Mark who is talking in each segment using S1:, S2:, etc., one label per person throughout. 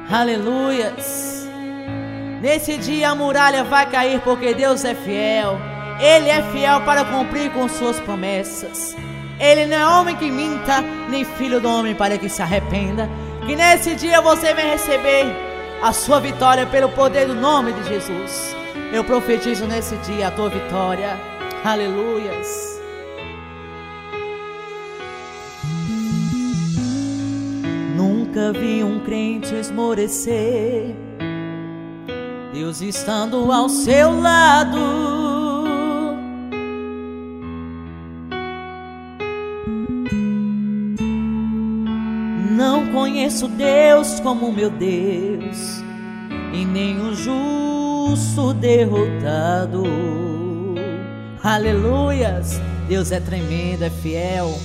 S1: Aleluias. Nesse dia a muralha vai cair porque Deus é fiel. Ele é fiel para cumprir com suas promessas. Ele não é homem que minta, nem filho do homem para que se arrependa. Que nesse dia você vai receber a sua vitória pelo poder do nome de Jesus. Eu profetizo nesse dia a tua vitória. Aleluias. Nunca vi um crente esmorecer, Deus estando ao seu lado. Não conheço Deus como meu Deus, e nem o justo derrotado. Aleluias. Deus é tremendo, é fiel.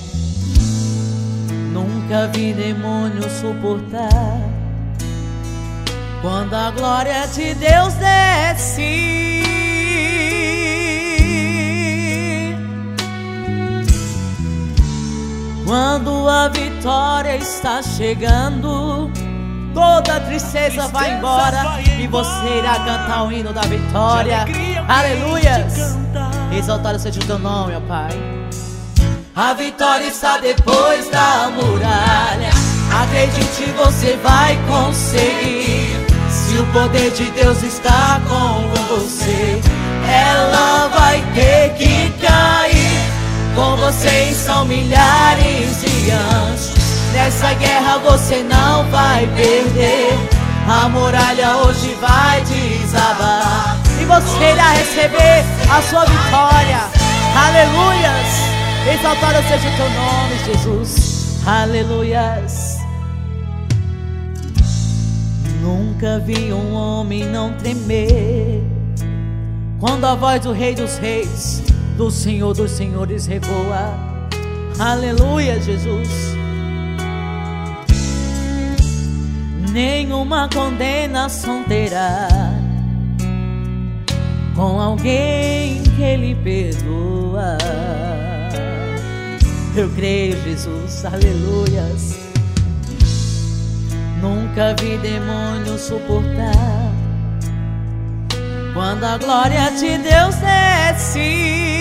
S1: Nunca vi demônio suportar quando a glória de Deus desce. Quando a vitória está chegando, toda a tristeza vai embora e você irá cantar o hino da vitória. Aleluias. Exaltado seja o teu nome, ó Pai. A vitória está depois da muralha. Acredite, você vai conseguir. Se o poder de Deus está com você, ela vai ter que cair. Com vocês são milhares de anjos. Nessa guerra você não vai perder. A muralha hoje vai desabar e você irá receber a sua vitória. Aleluias. Exaltado seja o teu nome, Jesus. Aleluias. Nunca vi um homem não tremer quando a voz do Rei dos Reis, do Senhor dos Senhores revoa. Aleluia, Jesus. Nenhuma condenação terá com alguém que Ele perdoa. Eu creio, Jesus, aleluias. Nunca vi demônio suportar quando a glória de Deus desce.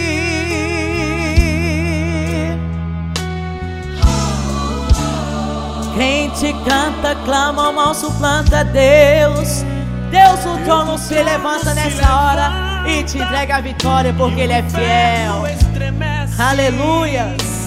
S1: Crente canta, clama, mal suplanta Deus. Deus o trono se levanta nessa hora e te entrega a vitória porque Ele é fiel. Aleluias.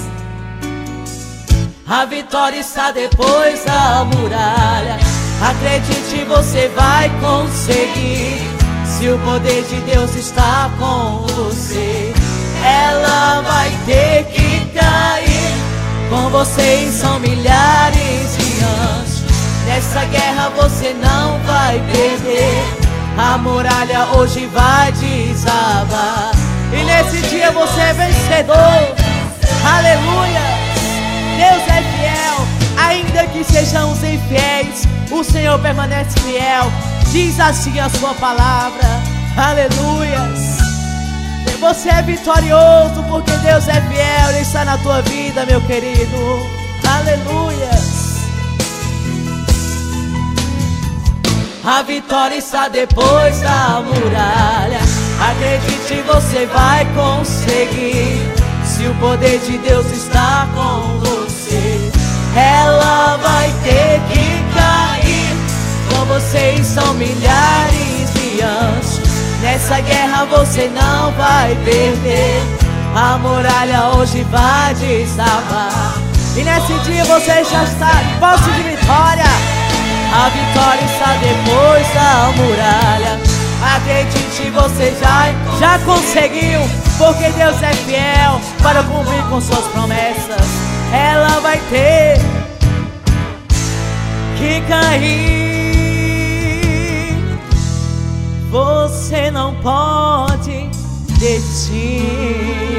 S1: A vitória está depois da muralha. Acredite, você vai conseguir. Se o poder de Deus está com você, ela vai ter que cair. Com vocês são milhares de anjos. Nessa guerra você não vai perder. A muralha hoje vai desabar e nesse dia você é vencedor. Aleluia. Deus é fiel. Ainda que sejamos infiéis, o Senhor permanece fiel. Diz assim a sua palavra. Aleluias. Você é vitorioso porque Deus é fiel. Ele está na tua vida, meu querido. Aleluias. A vitória está depois da muralha. Acredite, você vai conseguir. Se o poder de Deus está com você, ela vai ter que cair. Com vocês são milhares de anjos. Nessa guerra você não vai perder. A muralha hoje vai desabar e nesse dia você já está em posse de vitória. A vitória está depois da muralha. Acredite, você já conseguiu, porque Deus é fiel para cumprir com suas promessas. Ela vai ter que cair. Você não pode desistir.